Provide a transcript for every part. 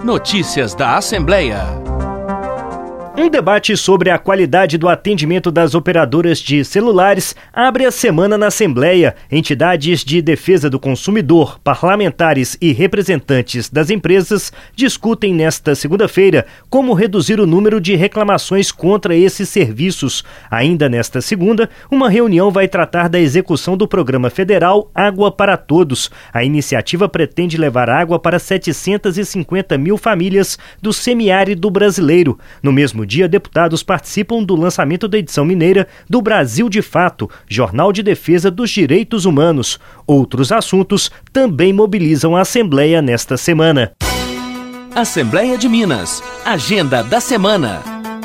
Notícias da Assembleia. Um debate sobre a qualidade do atendimento das operadoras de celulares abre a semana na Assembleia. Entidades de defesa do consumidor, parlamentares e representantes das empresas discutem nesta segunda-feira como reduzir o número de reclamações contra esses serviços. Ainda nesta segunda, uma reunião vai tratar da execução do programa federal Água para Todos. A iniciativa pretende levar água para 750 mil famílias do semiárido brasileiro. No mesmo dia, deputados participam do lançamento da edição mineira do Brasil de Fato, Jornal de Defesa dos Direitos Humanos. Outros assuntos também mobilizam a Assembleia nesta semana. Assembleia de Minas. Agenda da semana.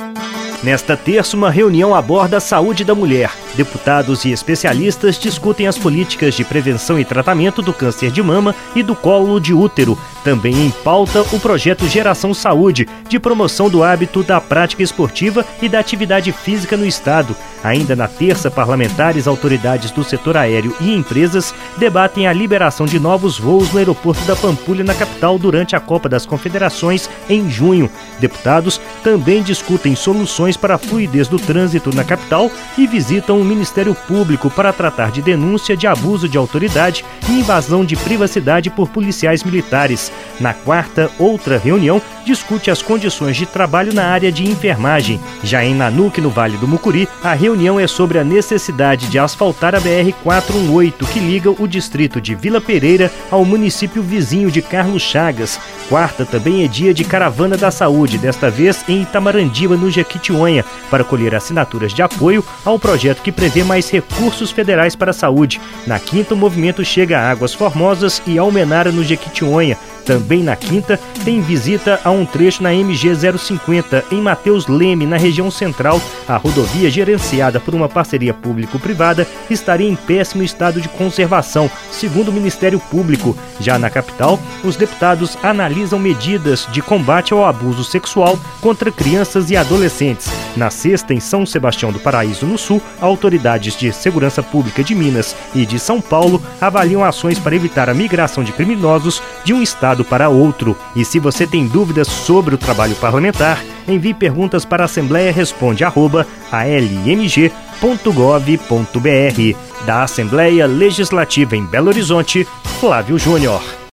Nesta terça, uma reunião aborda a saúde da mulher. Deputados e especialistas discutem as políticas de prevenção e tratamento do câncer de mama e do colo de útero. Também em pauta o projeto Geração Saúde, de promoção do hábito da prática esportiva e da atividade física no Estado. Ainda na terça, parlamentares, autoridades do setor aéreo e empresas debatem a liberação de novos voos no aeroporto da Pampulha, na capital, durante a Copa das Confederações em junho. Deputados também discutem soluções para a fluidez do trânsito na capital e visitam o Ministério Público para tratar de denúncia de abuso de autoridade e invasão de privacidade por policiais militares. Na quarta, outra reunião discute as condições de trabalho na área de enfermagem. Já em Nanuque, no Vale do Mucuri, a reunião é sobre a necessidade de asfaltar a BR-418, que liga o distrito de Vila Pereira ao município vizinho de Carlos Chagas. Quarta também é dia de Caravana da Saúde, desta vez em Itamarandiba, no Jequitinhonha, para colher assinaturas de apoio ao projeto que prevê mais recursos federais para a saúde. Na quinta, o movimento chega a Águas Formosas e Almenara, no Jequitinhonha. Também na quinta, tem visita a um trecho na MG 050, em Mateus Leme, na região central. A rodovia, gerenciada por uma parceria público-privada, estaria em péssimo estado de conservação, segundo o Ministério Público. Já na capital, os deputados analisam medidas de combate ao abuso sexual contra crianças e adolescentes. Na sexta, em São Sebastião do Paraíso, no Sul, autoridades de segurança pública de Minas e de São Paulo avaliam ações para evitar a migração de criminosos de um estado para outro. E se você tem dúvidas sobre o trabalho parlamentar, envie perguntas para assembleia@almg.gov.br. Da Assembleia Legislativa em Belo Horizonte, Flávio Júnior.